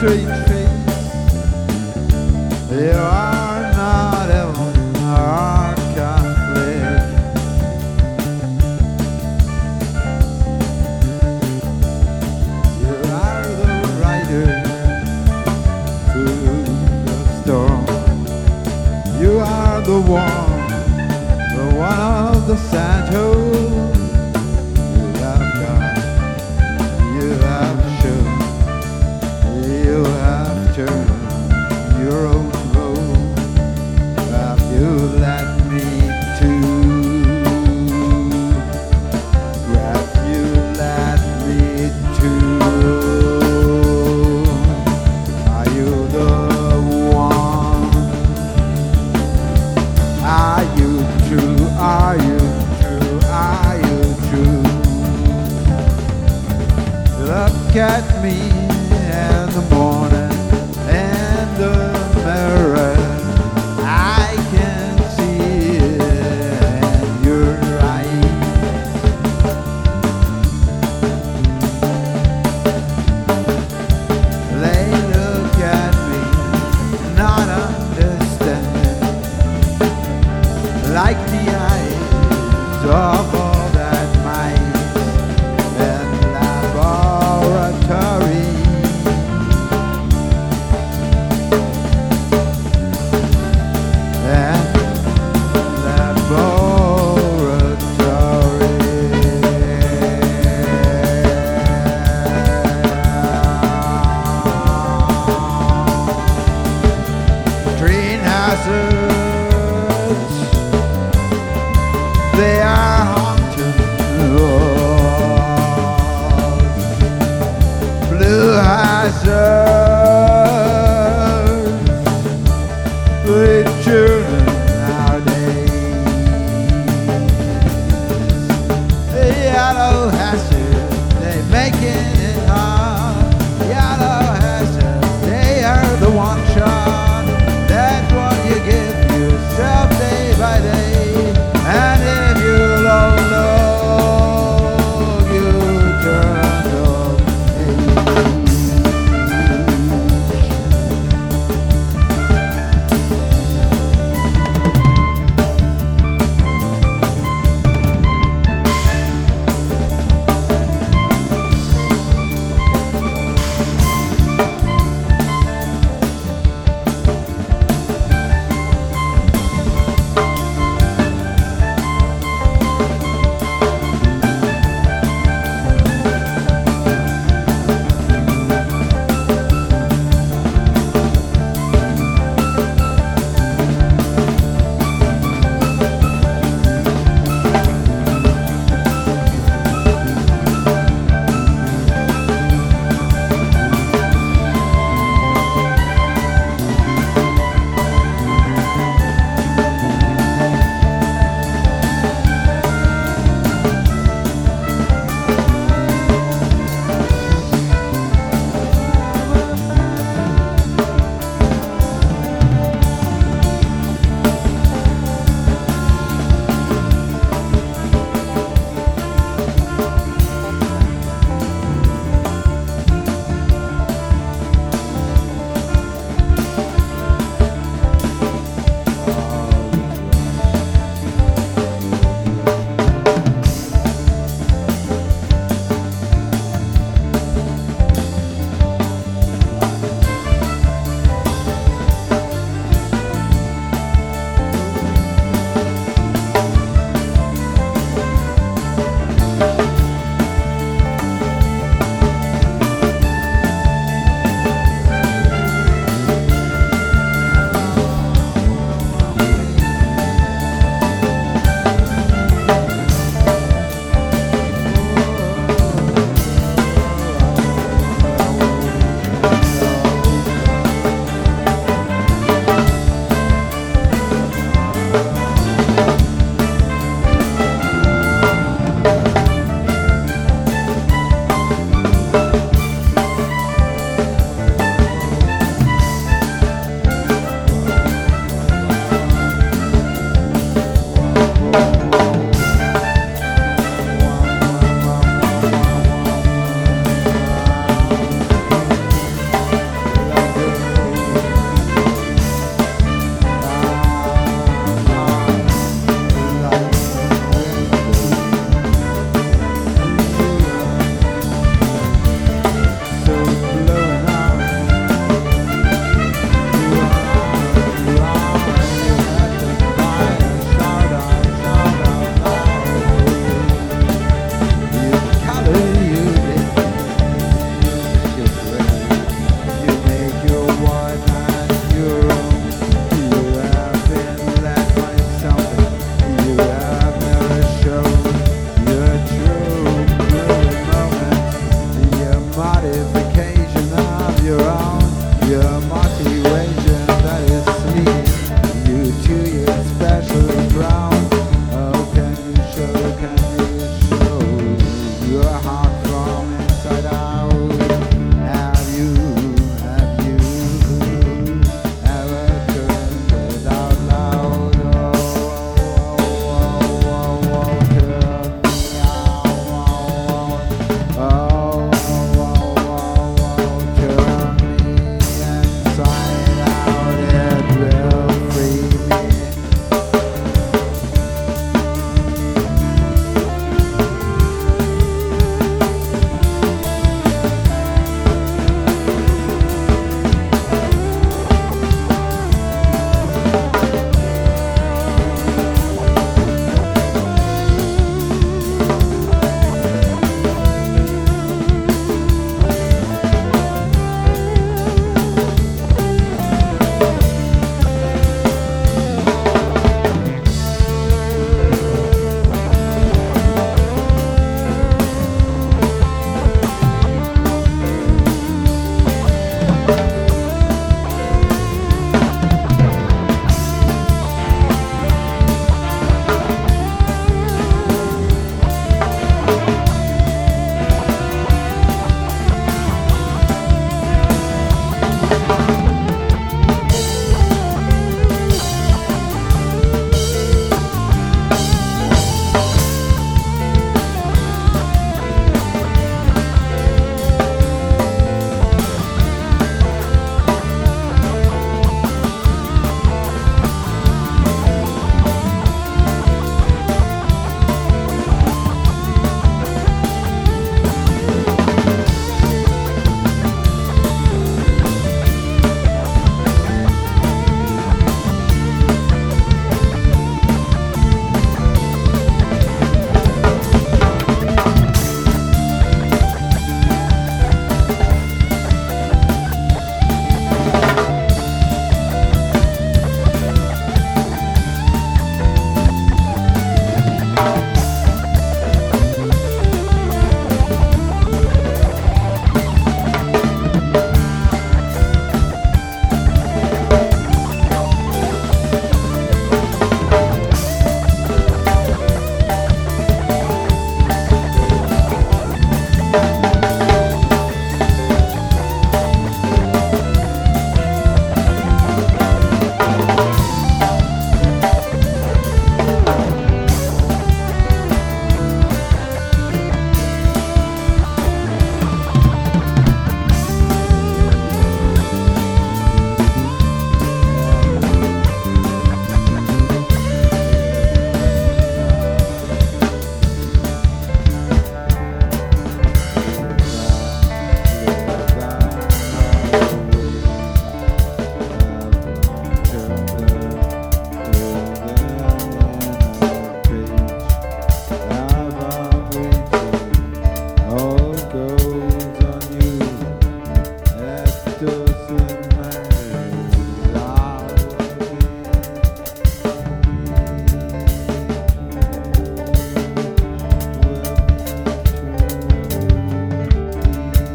straight face. You are not Ellen or Catholic. You are the rider through the storm. You are the one of the Santos. You have gone, you have shown, you have turned your own road. Have you let me to? Have you let me to? Are you the one? Are you true? Are you true? Are you true? Look at me in the morning in the mirror. I can see it in your eyes. They look at me, not understanding, like the eyes of all that mice in laboratory. And laboratory. Greenhouses, they are haunted. Blue hazards, with children nowadays. The yellow hazards, they making it hard. Yellow hazards, they are the one shot. That's what you give yourself day by day. And if you don't know, you turn to me. your motivation that is leading you to your special ground. Oh, can you show your heart from inside out? Have you ever turned it out loud?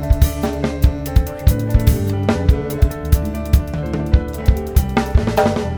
Thank you.